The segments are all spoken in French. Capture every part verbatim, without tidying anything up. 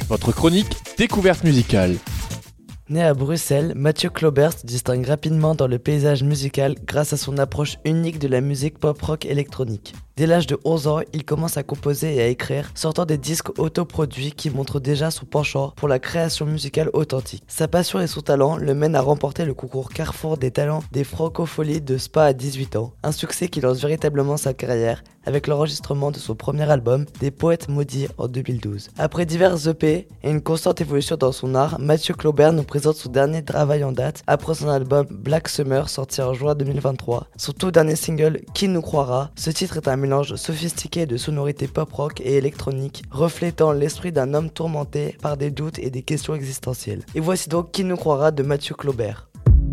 votre chronique découverte musicale. Né à Bruxelles, Mathieu Claubert se distingue rapidement dans le paysage musical grâce à son approche unique de la musique pop-rock électronique. Dès l'âge de onze ans, il commence à composer et à écrire, sortant des disques autoproduits qui montrent déjà son penchant pour la création musicale authentique. Sa passion et son talent le mènent à remporter le concours Carrefour des talents des Francopholies de Spa à dix-huit ans, un succès qui lance véritablement sa carrière avec l'enregistrement de son premier album, Des Poètes Maudits, en deux mille douze. Après divers E P et une constante évolution dans son art, Mathieu Claubert nous présente son dernier travail en date après son album Black Summer sorti en juin deux mille vingt-trois. Son tout dernier single, Qui nous croira? Ce titre est un mélange sophistiqué de sonorités pop-rock et électronique, reflétant l'esprit d'un homme tourmenté par des doutes et des questions existentielles. Et voici donc Qui nous croira de Mathieu Claubert.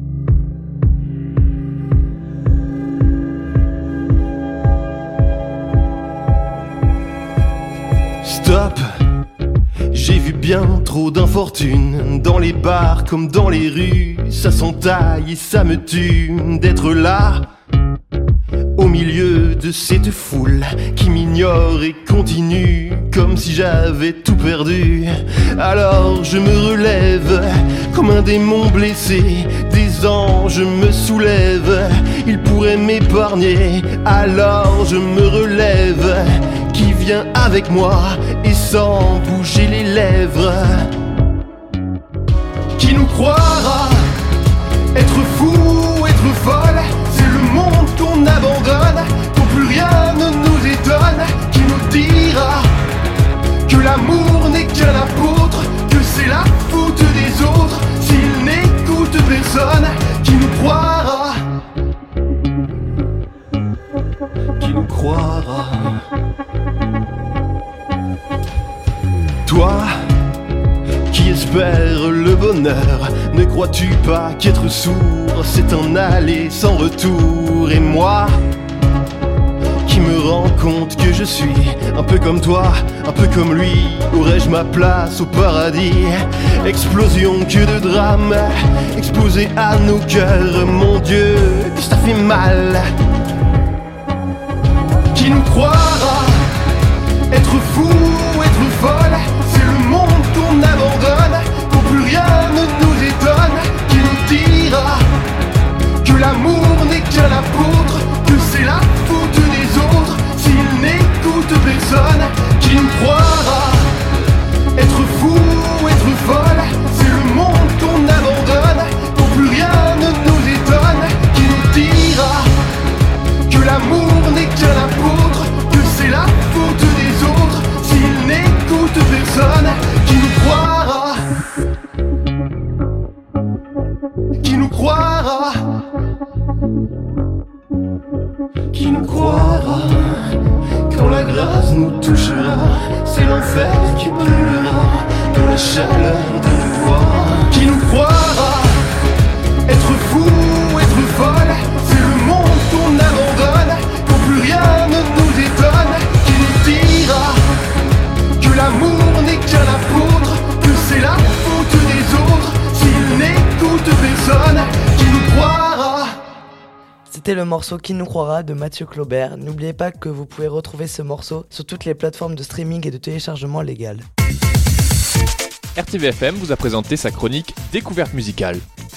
Stop! J'ai vu bien trop d'infortune dans les bars comme dans les rues. Ça s'entaille et ça me tue d'être là, au milieu de cette foule qui m'ignore et continue comme si j'avais tout perdu. Alors je me relève comme un démon blessé, des anges me soulèvent, ils pourraient m'épargner. Alors je me relève, qui vient avec moi et sans bouger les lèvres. Qui nous croira être fou, être folle? C'est le monde qu'on abandonne, quand plus rien ne nous étonne. Qui nous dira que l'amour n'est qu'un apôtre, que c'est la faute des autres s'il n'écoute personne? Qui nous croira? Qui nous croira? Toi qui espères le bonheur, ne crois-tu pas qu'être sourd c'est un aller sans retour? Et moi qui me rends compte que je suis un peu comme toi, un peu comme lui, aurais-je ma place au paradis? Explosion que de drame, exposé à nos cœurs, mon Dieu, que ça fait mal. Qui nous croira être fou, être folle? C'est le monde qu'on abandonne, quand plus rien ne nous étonne. Qui nous dira que l'amour n'est qu'un apôtre, que c'est la faute des autres s'il n'écoute personne? Qui nous croira être fou, être folle? C'est le monde qu'on abandonne, quand plus rien ne nous étonne. Qui nous dira que l'amour n'est qu'un apôtre, que c'est la faute des autres s'il n'écoute personne? Qui nous croira? Qui nous croira? Qui nous croira? Quand la grâce nous touchera, c'est l'enfer qui brûlera dans la chaleur de nos voix. Qui nous croira être fou, être folle? C'est le monde qu'on abandonne, quand plus rien ne nous étonne. Qui nous dira que l'amour n'est qu'un apôtre, que c'est la faute des autres s'il n'écoute personne? Qui nous croira? C'était le morceau Qui nous croira de Mathieu Claubert. N'oubliez pas que vous pouvez retrouver ce morceau sur toutes les plateformes de streaming et de téléchargement légales. R T V F M vous a présenté sa chronique découverte musicale.